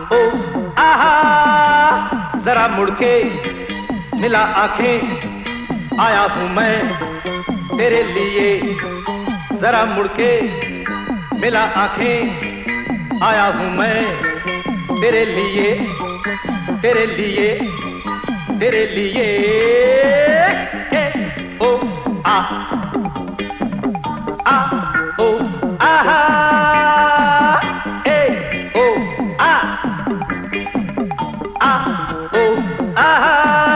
ओ आहा जरा मुड़ के मिला आंखें आया हूँ मैं तेरे लिए जरा मुड़ के मिला आंखें आया हूँ मैं तेरे लिए तेरे लिए तेरे लिए ओ आ ओ आहा ओ आ ओ आहा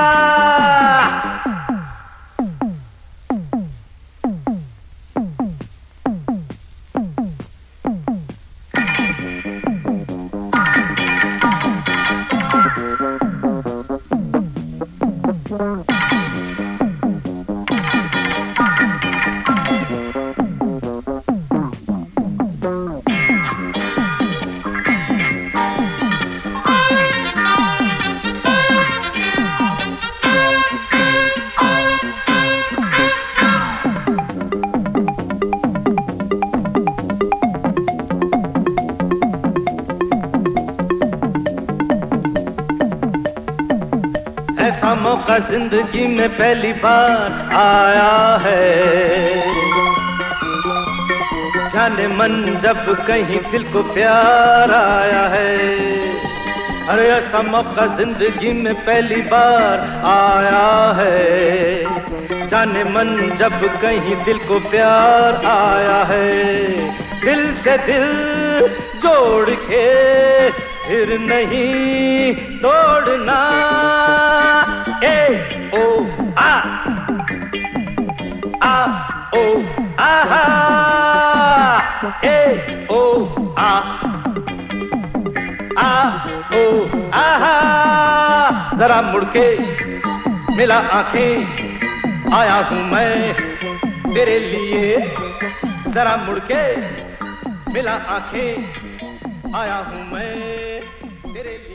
ऐसा मौका जिंदगी में पहली बार आया है जाने मन जब कहीं दिल को प्यार आया है अरे ऐसा मौका जिंदगी में पहली बार आया है जाने मन जब कहीं दिल को प्यार आया है दिल से दिल जोड़ के फिर नहीं तोड़ना ओ आ ओ आहा ओ आ ओ आहा जरा मुड़ के मिला आंखें आया हूँ मैं तेरे लिए जरा मुड़ के मिला आंखें आया हूँ मैं तेरे लिए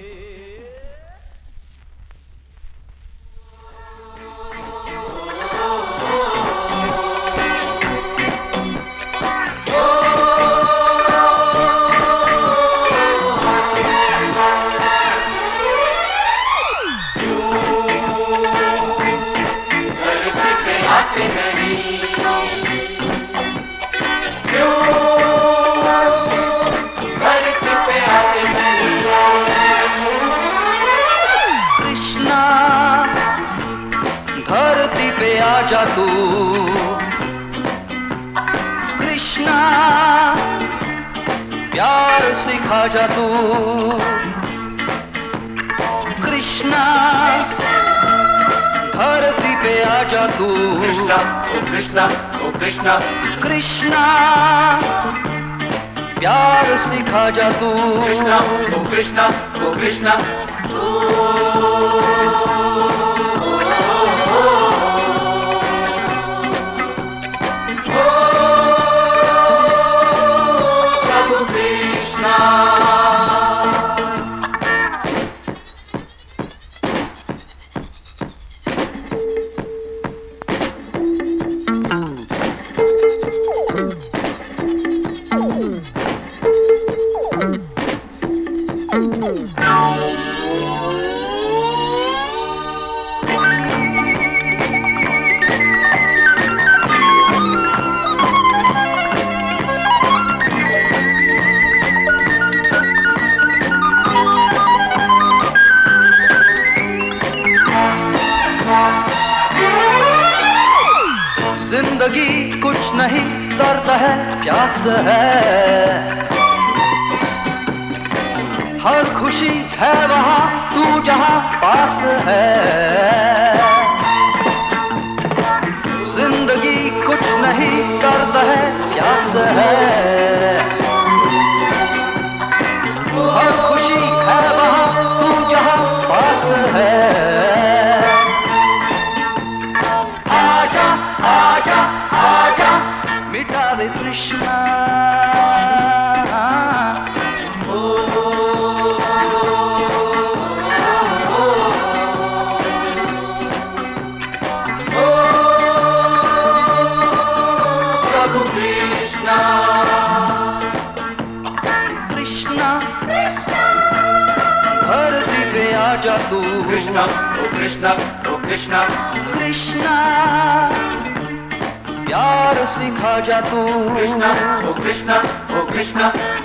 आजा तू कृष्णा प्यार सिखा जा तू कृष्णा धरती पे आजा तू कृष्णा ओ कृष्णा ओ कृष्णा कृष्णा प्यार सिखा जा तू कृष्णा ओ कृष्णा ओ कृष्णा जिंदगी कुछ नहीं दर्द है प्यास है हर खुशी है वहाँ तू जहाँ पास है जिंदगी कुछ नहीं दर्द है प्यास है हर खुशी है वहाँ तू जहाँ पास है आजा आजा मिटा दे तृष्णा प्रभु कृष्णा जा तू कृष्णा ओ कृष्णा ओ कृष्णा कृष्णा प्यार सिखा जा तू कृष्णा ओ कृष्णा ओ कृष्णा